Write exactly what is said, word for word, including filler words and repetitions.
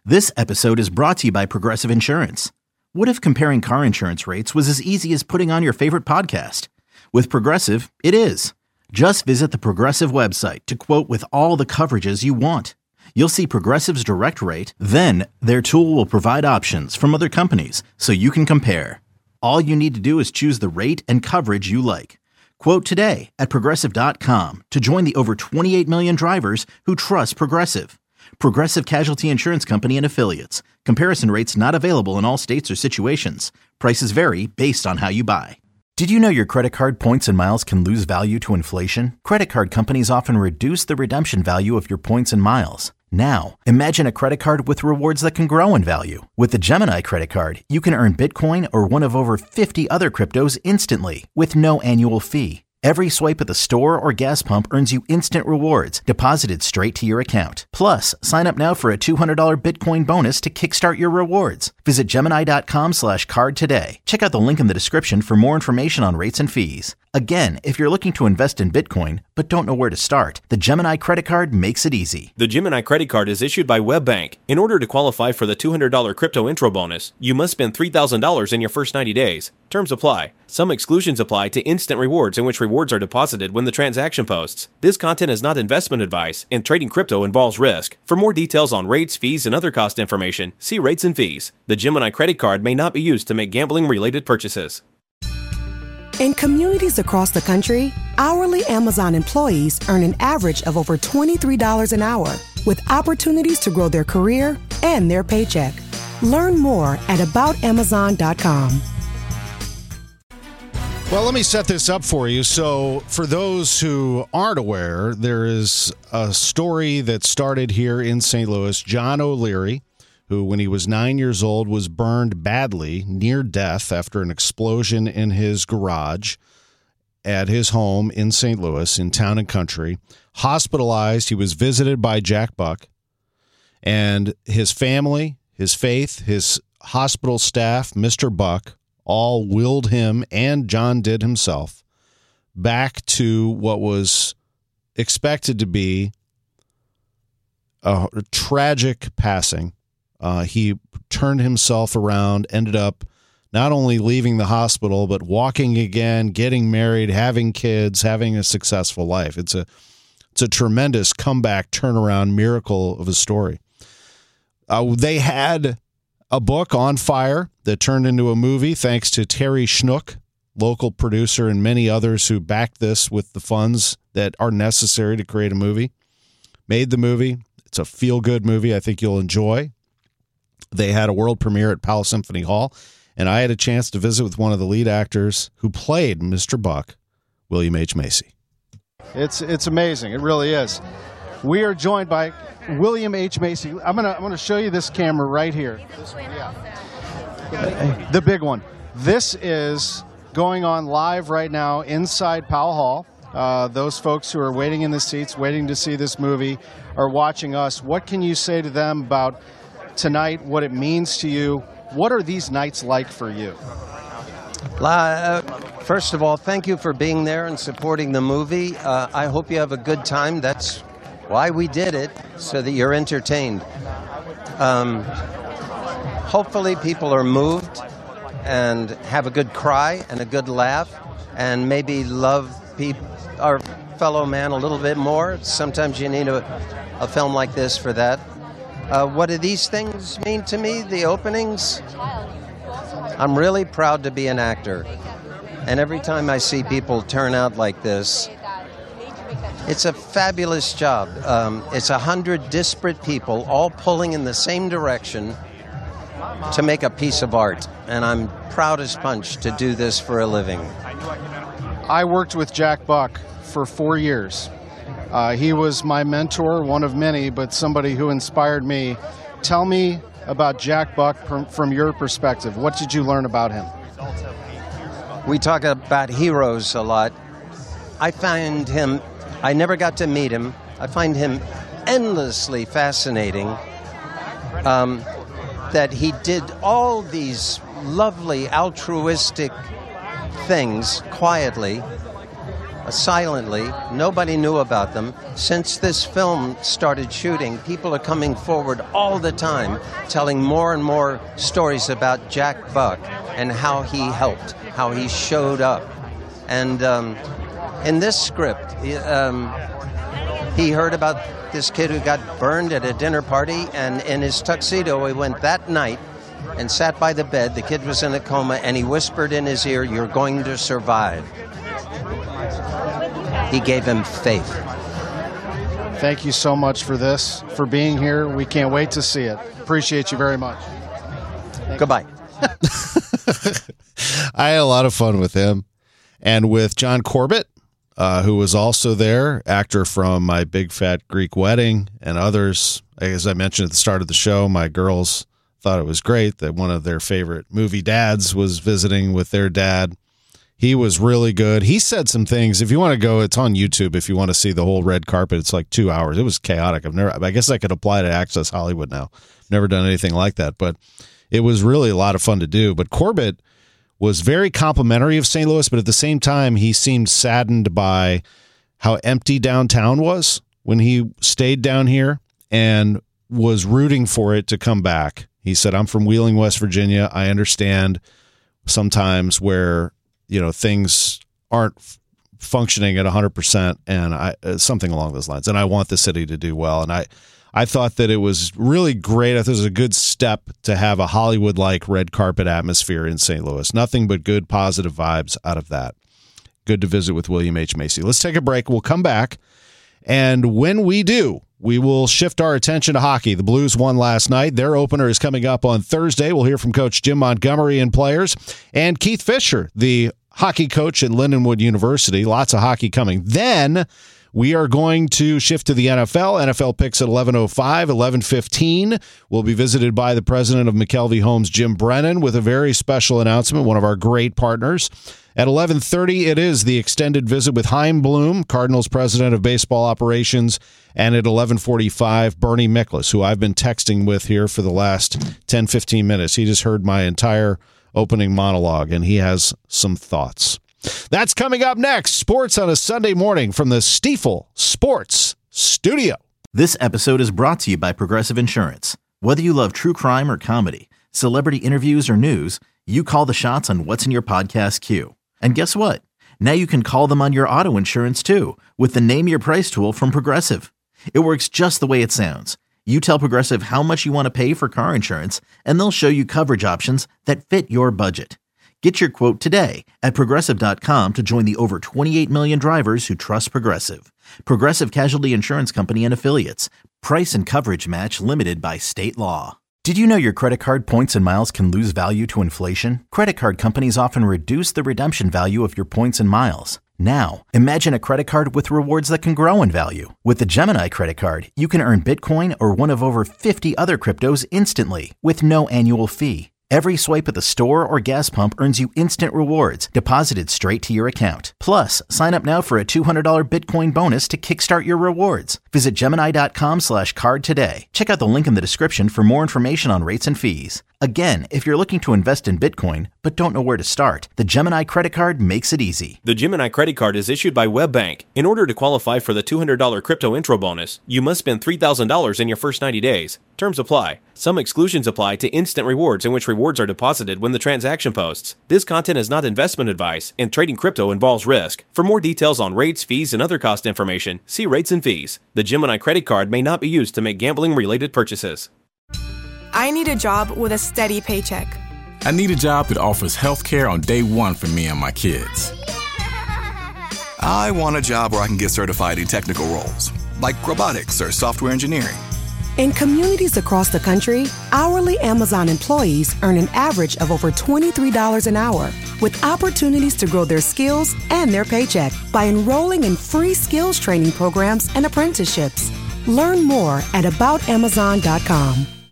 This episode is brought to you by Progressive Insurance. What if comparing car insurance rates was as easy as putting on your favorite podcast? With Progressive, it is. Just visit the Progressive website to quote with all the coverages you want. You'll see Progressive's direct rate, then their tool will provide options from other companies so you can compare. All you need to do is choose the rate and coverage you like. Quote today at Progressive dot com to join the over twenty-eight million drivers who trust Progressive. Progressive Casualty Insurance Company and Affiliates. Comparison rates not available in all states or situations. Prices vary based on how you buy. Did you know your credit card points and miles can lose value to inflation? Credit card companies often reduce the redemption value of your points and miles. Now, imagine a credit card with rewards that can grow in value. With the Gemini Credit Card, you can earn Bitcoin or one of over fifty other cryptos instantly with no annual fee. Every swipe at the store or gas pump earns you instant rewards deposited straight to your account. Plus, sign up now for a two hundred dollars Bitcoin bonus to kickstart your rewards. Visit Gemini dot com slash card today. Check out the link in the description for more information on rates and fees. Again, if you're looking to invest in Bitcoin but don't know where to start, the Gemini Credit Card makes it easy. The Gemini Credit Card is issued by WebBank. In order to qualify for the two hundred dollars crypto intro bonus, you must spend three thousand dollars in your first ninety days. Terms apply. Some exclusions apply to instant rewards, in which rewards are deposited when the transaction posts. This content is not investment advice, and trading crypto involves risk. For more details on rates, fees, and other cost information, see rates and fees. The Gemini Credit Card may not be used to make gambling-related purchases. In communities across the country, hourly Amazon employees earn an average of over twenty-three dollars an hour, with opportunities to grow their career and their paycheck. Learn more at about amazon dot com. Well, let me set this up for you. So, for those who aren't aware, there is a story that started here in Saint Louis. John O'Leary, who, when he was nine years old, was burned badly, near death, after an explosion in his garage at his home in Saint Louis, in Town and Country. Hospitalized, he was visited by Jack Buck, and his family, his faith, his hospital staff, Mister Buck, all willed him, and John did himself, back to what was expected to be a tragic passing. Uh, he turned himself around, ended up not only leaving the hospital, but walking again, getting married, having kids, having a successful life. It's a it's a tremendous comeback, turnaround, miracle of a story. Uh, they had a book, On Fire, that turned into a movie thanks to Terry Schnook, local producer, and many others who backed this with the funds that are necessary to create a movie. Made the movie. It's a feel-good movie I think you'll enjoy. They had a world premiere at Powell Symphony Hall, and I had a chance to visit with one of the lead actors who played Mister Buck, William H. Macy. It's it's amazing. It really is. We are joined by William H. Macy. I'm gonna I'm gonna show you this camera right here. This, yeah. The big one. This is going on live right now inside Powell Hall. Uh, those folks who are waiting in the seats, waiting to see this movie, are watching us. What can you say to them about tonight, what it means to you? What are these nights like for you? Uh, first of all, thank you for being there and supporting the movie. Uh, I hope you have a good time. That's why we did it, so that you're entertained. Um, hopefully people are moved and have a good cry and a good laugh, and maybe love pe- our fellow man a little bit more. Sometimes you need a, a film like this for that. Uh, what do these things mean to me, the openings? I'm really proud to be an actor. And every time I see people turn out like this, it's a fabulous job. Um, it's a hundred disparate people all pulling in the same direction to make a piece of art. And I'm proud as punch to do this for a living. I worked with Jack Buck for four years. Uh, he was my mentor, one of many, but somebody who inspired me. Tell me about Jack Buck from, from your perspective. What did you learn about him? We talk about heroes a lot. I find him, I never got to meet him. I find him endlessly fascinating. Um, that he did all these lovely altruistic things quietly, silently. Nobody knew about them. Since this film started shooting, people are coming forward all the time telling more and more stories about Jack Buck and how he helped, how he showed up. And um, in this script, um, he heard about this kid who got burned at a dinner party, and in his tuxedo, he went that night and sat by the bed. The kid was in a coma, and he whispered in his ear, "You're going to survive." He gave him faith. Thank you so much for this, for being here. We can't wait to see it. Appreciate you very much. Thank Goodbye. I had a lot of fun with him and with John Corbett, uh, who was also there, actor from My Big Fat Greek Wedding and others. As I mentioned at the start of the show, my girls thought it was great that one of their favorite movie dads was visiting with their dad. He was really good. He said some things. If you want to go, it's on YouTube. If you want to see the whole red carpet, it's like two hours. It was chaotic. I've never. I guess I could apply to Access Hollywood now. Never done anything like that, but it was really a lot of fun to do. But Corbett was very complimentary of Saint Louis, but at the same time, he seemed saddened by how empty downtown was when he stayed down here and was rooting for it to come back. He said, "I'm from Wheeling, West Virginia. I understand sometimes where, you know, things aren't f- functioning at one hundred percent, and I uh, something along those lines. And I want the city to do well." And I, I thought that it was really great. I thought it was a good step to have a Hollywood-like red carpet atmosphere in Saint Louis. Nothing but good, positive vibes out of that. Good to visit with William H. Macy. Let's take a break. We'll come back, and when we do, we will shift our attention to hockey. The Blues won last night. Their opener is coming up on Thursday. We'll hear from Coach Jim Montgomery and players, and Keith Fisher, the hockey coach at Lindenwood University. Lots of hockey coming. Then we are going to shift to the N F L. N F L picks at eleven oh five, eleven fifteen. We'll be visited by the president of McKelvey Homes, Jim Brennan, with a very special announcement, one of our great partners. At eleven thirty, it is the extended visit with Chaim Bloom, Cardinals president of baseball operations. And at eleven forty-five, Bernie Miklasz, who I've been texting with here for the last ten, fifteen minutes. He just heard my entire opening monologue, and he has some thoughts. That's coming up next. Sports on a Sunday morning from the Stiefel Sports Studio. This episode is brought to you by Progressive Insurance. Whether you love true crime or comedy, celebrity interviews or news, you call the shots on what's in your podcast queue. And guess what? Now you can call them on your auto insurance too with the Name Your Price tool from Progressive. It works just the way it sounds. You tell Progressive how much you want to pay for car insurance, and they'll show you coverage options that fit your budget. Get your quote today at Progressive dot com to join the over twenty-eight million drivers who trust Progressive. Progressive Casualty Insurance Company and Affiliates. Price and coverage match limited by state law. Did you know your credit card points and miles can lose value to inflation? Credit card companies often reduce the redemption value of your points and miles. Now, imagine a credit card with rewards that can grow in value. With the Gemini credit card, you can earn Bitcoin or one of over fifty other cryptos instantly with no annual fee. Every swipe at the store or gas pump earns you instant rewards deposited straight to your account. Plus, sign up now for a two hundred dollars Bitcoin bonus to kickstart your rewards. Visit Gemini dot com slash card today. Check out the link in the description for more information on rates and fees. Again, if you're looking to invest in Bitcoin but don't know where to start, the Gemini credit card makes it easy. The Gemini credit card is issued by WebBank. In order to qualify for the two hundred dollars crypto intro bonus, you must spend three thousand dollars in your first ninety days. Terms apply. Some exclusions apply to instant rewards in which rewards are deposited when the transaction posts. This content is not investment advice, and trading crypto involves risk. For more details on rates, fees, and other cost information, see rates and fees. The Gemini credit card may not be used to make gambling-related purchases. I need a job with a steady paycheck. I need a job that offers health care on day one for me and my kids. I want a job where I can get certified in technical roles, like robotics or software engineering. In communities across the country, hourly Amazon employees earn an average of over twenty-three dollars an hour, with opportunities to grow their skills and their paycheck by enrolling in free skills training programs and apprenticeships. Learn more at about amazon dot com.